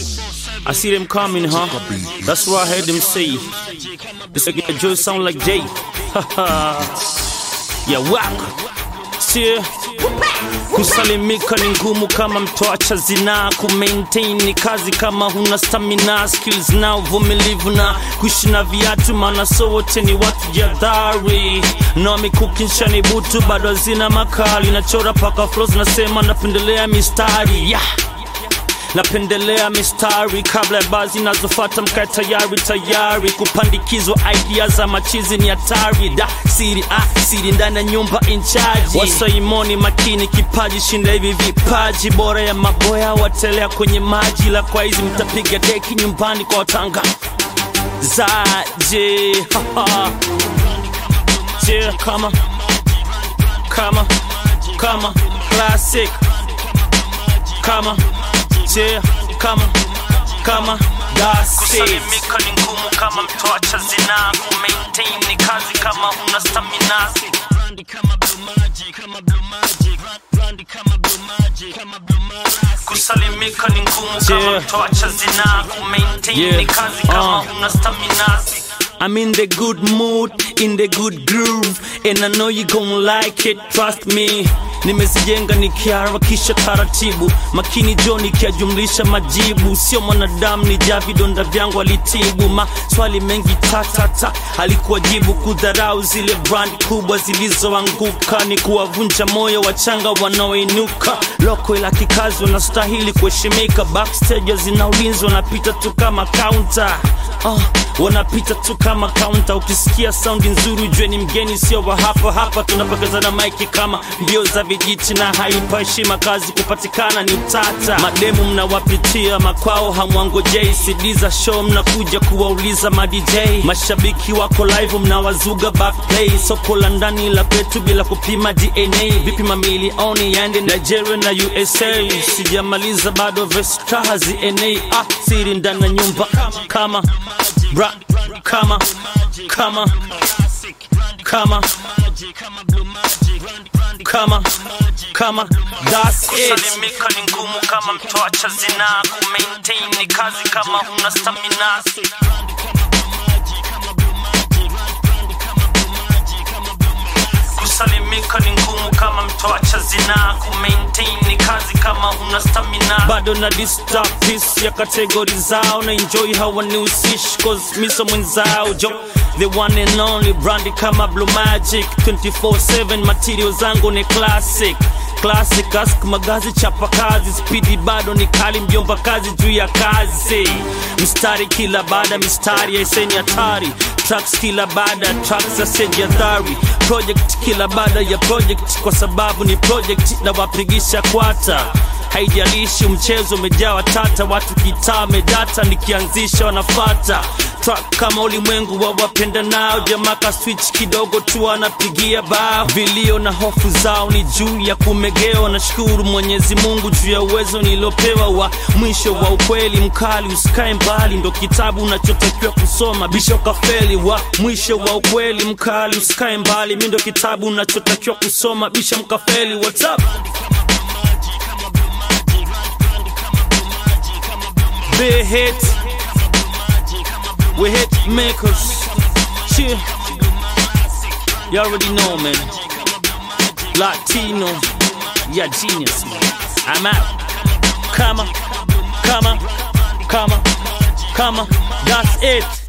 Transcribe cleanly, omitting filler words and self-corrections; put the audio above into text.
I see them coming, huh? That's what I heard them say. This again, Joe sound like Jay. Yeah, whack. See? Kusalimika ni ngumu kama mtoacha zinaa. Kumaintain ni kazi kama huna stamina. Skills na uvumilivu na kuishi na viatu, maana so wote ni watu jadhari. Nami kukinsha ni butu bado hazina makali. Nachora paka flows nasema napendelea mistari. Yeah, napendelea mistari kabla ya bazi nazofata mkae tayari kupandikizwa idea za machizi ni hatari. Da siri ndani ya nyumba in charge. Wasaimoni makini kipaji shinda hivi vipaji. Bora ya maboya watelea kwenye maji. La kwa hizi mtapiga deki nyumbani kwa watanga zaje. Je, kama classic. Yeah, kama that's it. Kusalimika ni ngumu kama mtoacha zinaa. Kumaintain ni kazi kama huna stamina. Kusalimika ni ngumu kama mtoacha zinaa. Kumaintain ni kazi kama huna stamina. I'm in the good mood, in the good groove, and I know you gon' like it, trust me. Nimezijenga nikiharakisha taratibu, makini John nikiajumlisha majibu. Sio mwanadamu ni javi donda vyangu alitibu. Maswali mengi tatata halikuwa jibu. Kudharau zile brand kubwa zilizoanguka ni kuwavunja moyo wachanga wanaoinuka. Loko ila kikazi wanastahili kuheshimika. Backstage zina ulinzi wanapita tu kama counter. Wanapita tu kama counter. Ukisikia sound nzuri ujue ni mgeni sio wa hapa. Tunapokeza na mic kama mbio za vijiti na haipa heshima kazi kupatikana ni utata. Mademu mnawapitia makwao hamwangojei. CD za show mnakuja kuwauliza ma DJ. Mashabiki wako live mnawazuga backplay. Soko la ndani la petu bila kupima DNA. Vipi mamilioni yaende Nigeria na USA. Sijamaliza bado verse kazi NA. Siri ndani ya nyumba kama that's it. Kusalimika ni ngumu kama mtoacha zinaa. Kumaintain ni kazi kama huna stamina. Kusalimika ni ngumu kama mtoacha zinaa. Kumaintain ni kazi kama huna stamina. Bado na disturb piece ya kategori zao. Na enjoy hawanihusishi cause miso mwenzao jo. The one and only brandi kama Blue Magic. 24/7 material zangu ni classic. Ask magazi chapa kazi. Speedy bado ni kali mjomba kazi juu ya kazi. Mstari kila baada mistari ya iseni hatari. Tracks kila baada tracks za seji athari. Project kila baada ya project kwa sababu ni project na wapigisha kwata. Haijalishi mchezo umejawa tata. Watu kitaa medata nikianzisha wanafata. Track kama ulimwengu wa wapenda nao. Jamaka switch kidogo tu wanapigia bao. Vilio na hofu zao ni juu ya kumegeo. Nashukuru Mwenyezi Mungu juu ya uwezo nilopewa. Wa mwisho wa ukweli mkali usikae mbali. Ndo kitabu unachotakiwa kusoma bisho kafeli. Wa mwisho wa ukweli mkali usikae mbali. Mindo kitabu unachotakiwa kusoma bisho mkafeli. What's up? Big hit. We hit makers. Shit. You already know, man. Latino. Yeah, genius, man. I'm out. Come on. That's it.